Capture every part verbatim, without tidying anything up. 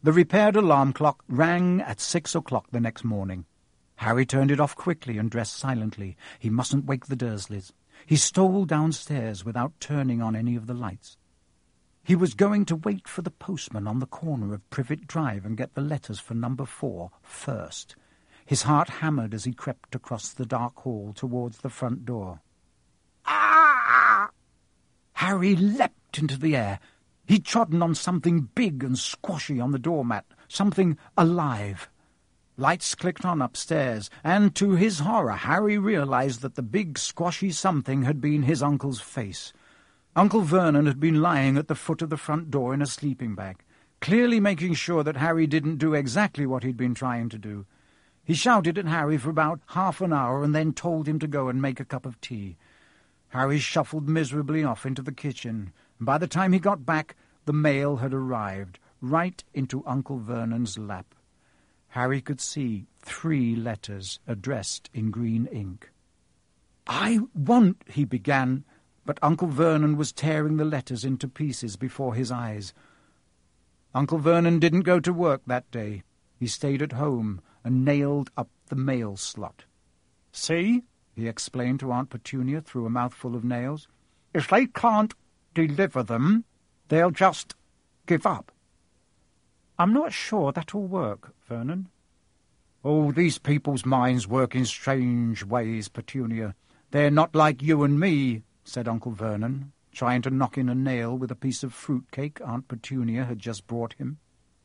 The repaired alarm clock rang at six o'clock the next morning. Harry turned it off quickly and dressed silently. He mustn't wake the Dursleys. He stole downstairs without turning on any of the lights. He was going to wait for the postman on the corner of Privet Drive and get the letters for number four first. His heart hammered as he crept across the dark hall towards the front door. Ah! Harry leapt into the air. He'd trodden on something big and squashy on the doormat, something alive. Lights clicked on upstairs, and to his horror Harry realized that the big squashy something had been his uncle's face. Uncle Vernon had been lying at the foot of the front door in a sleeping bag, clearly making sure that Harry didn't do exactly what he'd been trying to do. He shouted at Harry for about half an hour and then told him to go and make a cup of tea. Harry shuffled miserably off into the kitchen, and by the time he got back, the mail had arrived, right into Uncle Vernon's lap. Harry could see three letters addressed in green ink. "I want," he began, but Uncle Vernon was tearing the letters into pieces before his eyes. Uncle Vernon didn't go to work that day. He stayed at home and nailed up the mail slot. "See," he explained to Aunt Petunia through a mouthful of nails, "if they can't deliver them, they'll just give up." "I'm not sure that'll work, Vernon." "Oh, these people's minds work in strange ways, Petunia. They're not like you and me," said Uncle Vernon, trying to knock in a nail with a piece of fruit-cake Aunt Petunia had just brought him.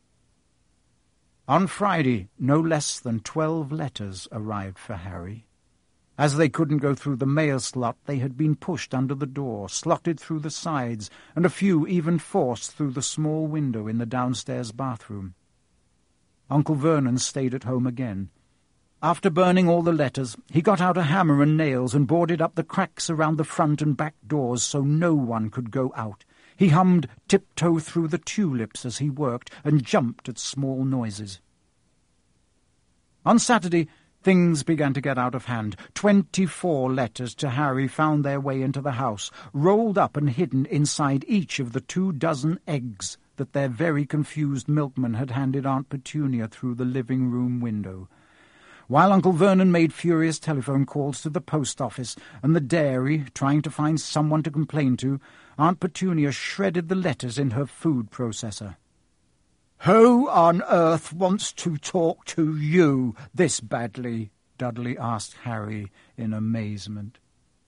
On Friday, no less than twelve letters arrived for Harry. As they couldn't go through the mail slot, they had been pushed under the door, slotted through the sides, and a few even forced through the small window in the downstairs bathroom. Uncle Vernon stayed at home again. After burning all the letters, he got out a hammer and nails and boarded up the cracks around the front and back doors so no one could go out. He hummed Tiptoe Through the Tulips as he worked and jumped at small noises. On Saturday, things began to get out of hand. Twenty-four letters to Harry found their way into the house, rolled up and hidden inside each of the two dozen eggs that their very confused milkman had handed Aunt Petunia through the living-room window. While Uncle Vernon made furious telephone calls to the post office and the dairy, trying to find someone to complain to, Aunt Petunia shredded the letters in her food processor. "Who on earth wants to talk to you this badly?" Dudley asked Harry in amazement.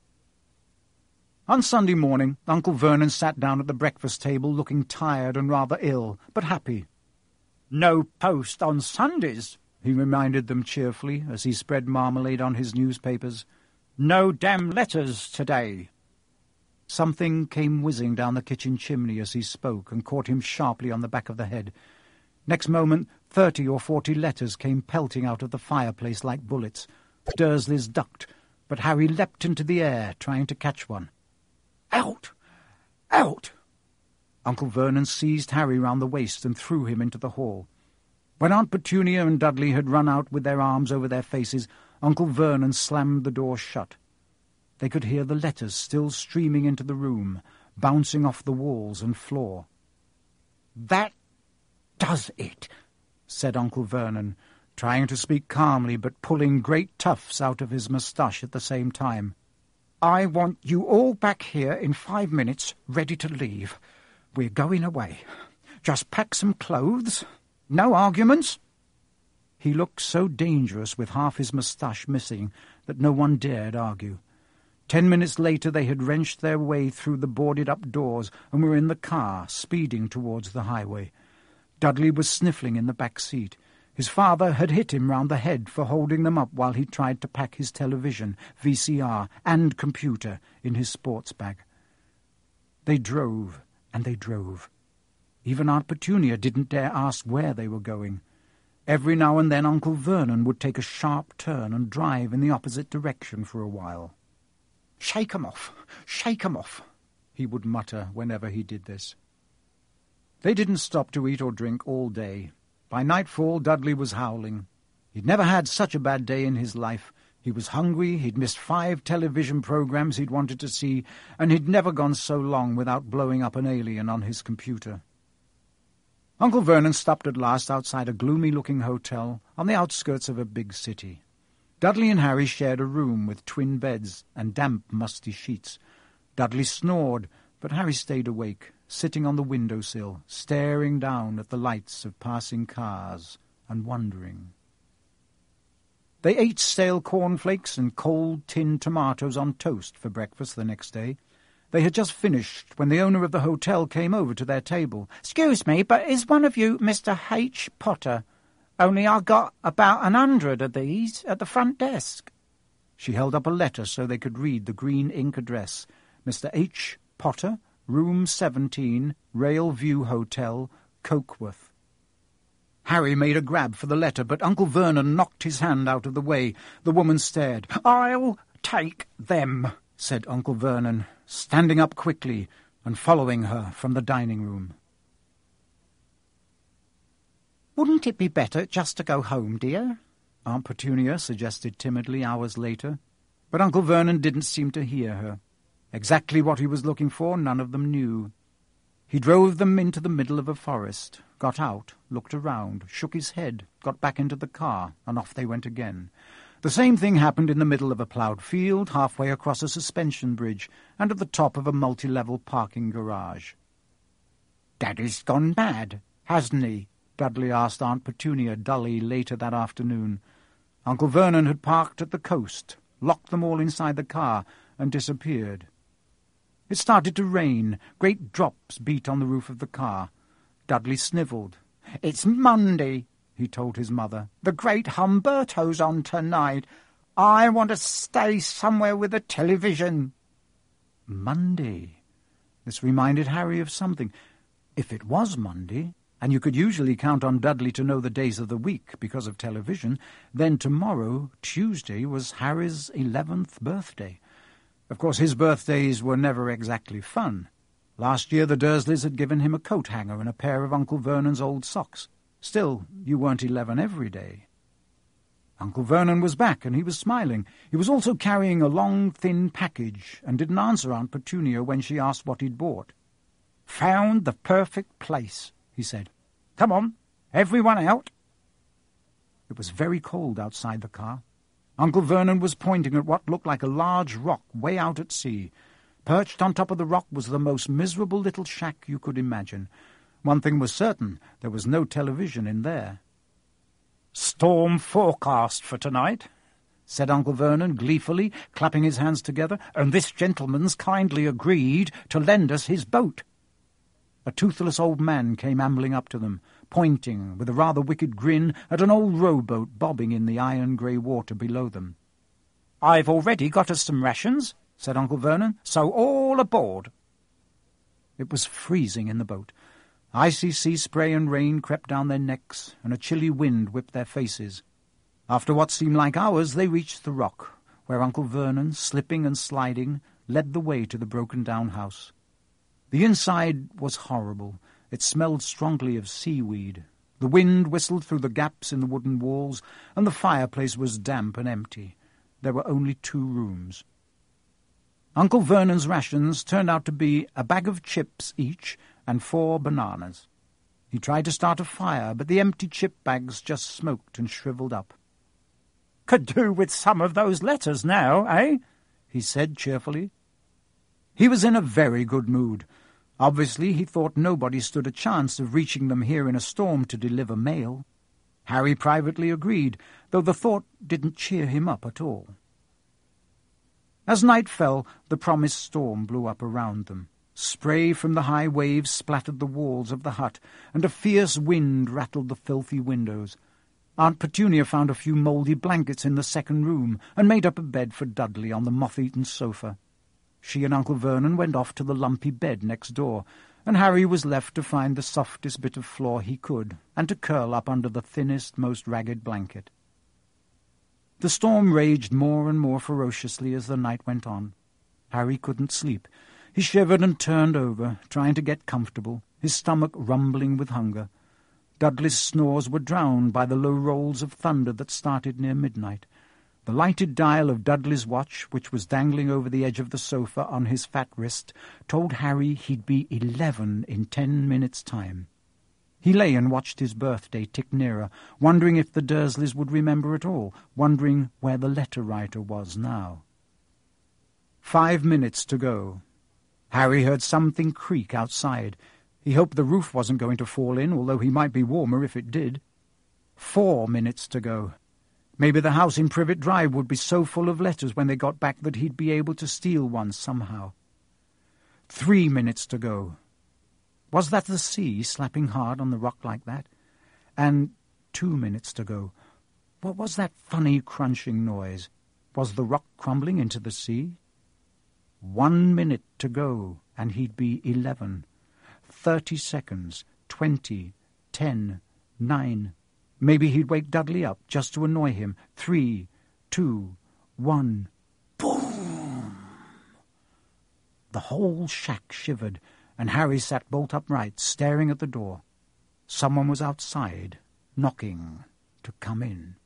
On Sunday morning, Uncle Vernon sat down at the breakfast table looking tired and rather ill, but happy. "No post on Sundays," he reminded them cheerfully as he spread marmalade on his newspapers. "No damn letters today." Something came whizzing down the kitchen chimney as he spoke and caught him sharply on the back of the head. Next moment, thirty or forty letters came pelting out of the fireplace like bullets. Dursleys ducked, but Harry leapt into the air, trying to catch one. "Out! Out!" Uncle Vernon seized Harry round the waist and threw him into the hall. When Aunt Petunia and Dudley had run out with their arms over their faces, Uncle Vernon slammed the door shut. They could hear the letters still streaming into the room, bouncing off the walls and floor. "That does it," said Uncle Vernon, trying to speak calmly but pulling great tufts out of his moustache at the same time. "I want you all back here in five minutes, ready to leave. We're going away. Just pack some clothes. No arguments." He looked so dangerous with half his moustache missing that no one dared argue. Ten minutes later they had wrenched their way through the boarded-up doors and were in the car, speeding towards the highway. Dudley was sniffling in the back seat. His father had hit him round the head for holding them up while he tried to pack his television, V C R, and computer in his sports bag. They drove, and they drove. Even Aunt Petunia didn't dare ask where they were going. Every now and then Uncle Vernon would take a sharp turn and drive in the opposite direction for a while. "Shake 'em off! Shake 'em off!" he would mutter whenever he did this. They didn't stop to eat or drink all day. By nightfall Dudley was howling. He'd never had such a bad day in his life. He was hungry, he'd missed five television programs he'd wanted to see, and he'd never gone so long without blowing up an alien on his computer. Uncle Vernon stopped at last outside a gloomy-looking hotel on the outskirts of a big city. Dudley and Harry shared a room with twin beds and damp, musty sheets. Dudley snored, but Harry stayed awake, sitting on the windowsill, staring down at the lights of passing cars and wondering. They ate stale cornflakes and cold tinned tomatoes on toast for breakfast the next day. They had just finished when the owner of the hotel came over to their table. "Excuse me, but is one of you Mister H. Potter? Only I got about an hundred of these at the front desk." She held up a letter so they could read the green ink address. Mister H. Potter, Room seventeen, Rail View Hotel, Cokeworth. Harry made a grab for the letter, but Uncle Vernon knocked his hand out of the way. The woman stared. "I'll take them," said Uncle Vernon, standing up quickly and following her from the dining-room. "Wouldn't it be better just to go home, dear?" Aunt Petunia suggested timidly hours later. But Uncle Vernon didn't seem to hear her. Exactly what he was looking for, none of them knew. He drove them into the middle of a forest, got out, looked around, shook his head, got back into the car, and off they went again. The same thing happened in the middle of a ploughed field, halfway across a suspension bridge, and at the top of a multi-level parking garage. "Daddy's gone mad, hasn't he?" Dudley asked Aunt Petunia dully later that afternoon. Uncle Vernon had parked at the coast, locked them all inside the car, and disappeared. It started to rain. Great drops beat on the roof of the car. Dudley snivelled. "It's Monday," he told his mother. "The great Humberto's on tonight. I want to stay somewhere with a television." Monday. This reminded Harry of something. If it was Monday, and you could usually count on Dudley to know the days of the week because of television, then tomorrow, Tuesday, was Harry's eleventh birthday. Of course, his birthdays were never exactly fun. Last year the Dursleys had given him a coat hanger and a pair of Uncle Vernon's old socks. Still, you weren't eleven every day. Uncle Vernon was back, and he was smiling. He was also carrying a long, thin package, and didn't answer Aunt Petunia when she asked what he'd bought. "Found the perfect place," he said. "Come on, everyone out." It was very cold outside the car. Uncle Vernon was pointing at what looked like a large rock way out at sea. Perched on top of the rock was the most miserable little shack you could imagine. One thing was certain, there was no television in there. "Storm forecast for tonight," said Uncle Vernon gleefully, clapping his hands together, "and this gentleman's kindly agreed to lend us his boat." A toothless old man came ambling up to them, pointing, with a rather wicked grin, at an old rowboat bobbing in the iron-grey water below them. "I've already got us some rations," said Uncle Vernon, "so all aboard." It was freezing in the boat. Icy sea spray and rain crept down their necks, and a chilly wind whipped their faces. After what seemed like hours, they reached the rock, where Uncle Vernon, slipping and sliding, led the way to the broken-down house. The inside was horrible. It smelled strongly of seaweed. The wind whistled through the gaps in the wooden walls, and the fireplace was damp and empty. There were only two rooms. Uncle Vernon's rations turned out to be a bag of chips each and four bananas. He tried to start a fire, but the empty chip bags just smoked and shriveled up. "Could do with some of those letters now, eh?" he said cheerfully. He was in a very good mood. Obviously, he thought nobody stood a chance of reaching them here in a storm to deliver mail. Harry privately agreed, though the thought didn't cheer him up at all. As night fell, the promised storm blew up around them. Spray from the high waves splattered the walls of the hut, and a fierce wind rattled the filthy windows. Aunt Petunia found a few mouldy blankets in the second room, and made up a bed for Dudley on the moth-eaten sofa. She and Uncle Vernon went off to the lumpy bed next door, and Harry was left to find the softest bit of floor he could, and to curl up under the thinnest, most ragged blanket. The storm raged more and more ferociously as the night went on. Harry couldn't sleep. He shivered and turned over, trying to get comfortable, his stomach rumbling with hunger. Dudley's snores were drowned by the low rolls of thunder that started near midnight. The lighted dial of Dudley's watch, which was dangling over the edge of the sofa on his fat wrist, told Harry he'd be eleven in ten minutes' time. He lay and watched his birthday tick nearer, wondering if the Dursleys would remember at all, wondering where the letter-writer was now. Five minutes to go. Harry heard something creak outside. He hoped the roof wasn't going to fall in, although he might be warmer if it did. Four minutes to go. Maybe the house in Privet Drive would be so full of letters when they got back that he'd be able to steal one somehow. Three minutes to go. Was that the sea slapping hard on the rock like that? And two minutes to go. What was that funny crunching noise? Was the rock crumbling into the sea? One minute to go, and he'd be eleven. Thirty seconds. Twenty. Ten. Nine. Maybe he'd wake Dudley up just to annoy him. Three. Two. One. Boom! The whole shack shivered, and Harry sat bolt upright, staring at the door. Someone was outside, knocking to come in.